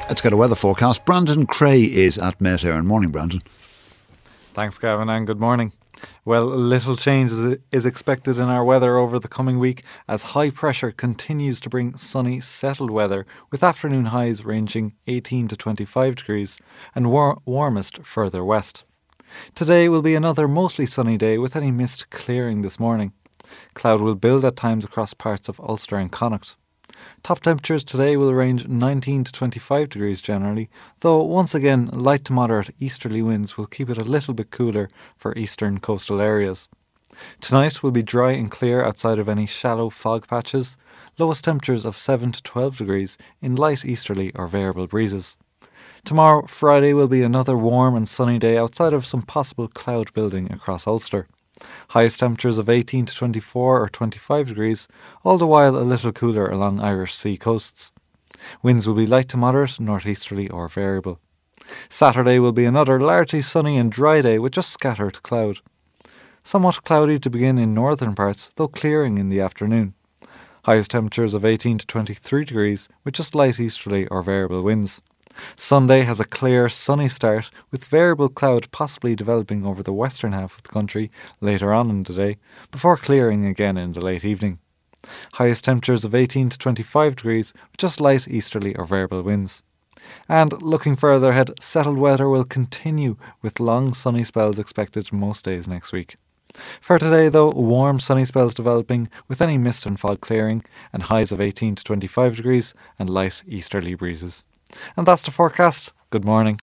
Let's get a weather forecast. Brandon Cray is at Met Éireann. Morning, Brandon. Thanks, Gavin, and good morning. Well, little change is expected in our weather over the coming week as high pressure continues to bring sunny, settled weather with afternoon highs ranging 18 to 25 degrees and warmest further west. Today will be another mostly sunny day with any mist clearing this morning. Cloud will build at times across parts of Ulster and Connacht. Top temperatures today will range 19 to 25 degrees generally, though once again light to moderate easterly winds will keep it a little bit cooler for eastern coastal areas. Tonight will be dry and clear outside of any shallow fog patches, lowest temperatures of 7 to 12 degrees in light easterly or variable breezes. Tomorrow, Friday, will be another warm and sunny day outside of some possible cloud building across Ulster. Highest temperatures of 18 to 24 or 25 degrees, all the while a little cooler along Irish sea coasts. Winds will be light to moderate, northeasterly or variable. Saturday will be another largely sunny and dry day with just scattered cloud. Somewhat cloudy to begin in northern parts, though clearing in the afternoon. Highest temperatures of 18 to 23 degrees with just light easterly or variable winds. Sunday has a clear, sunny start with variable cloud possibly developing over the western half of the country later on in the day, before clearing again in the late evening. Highest temperatures of 18 to 25 degrees with just light easterly or variable winds. And looking further ahead, settled weather will continue with long sunny spells expected most days next week. For today, though, warm sunny spells developing with any mist and fog clearing and highs of 18 to 25 degrees and light easterly breezes. And that's the forecast. Good morning.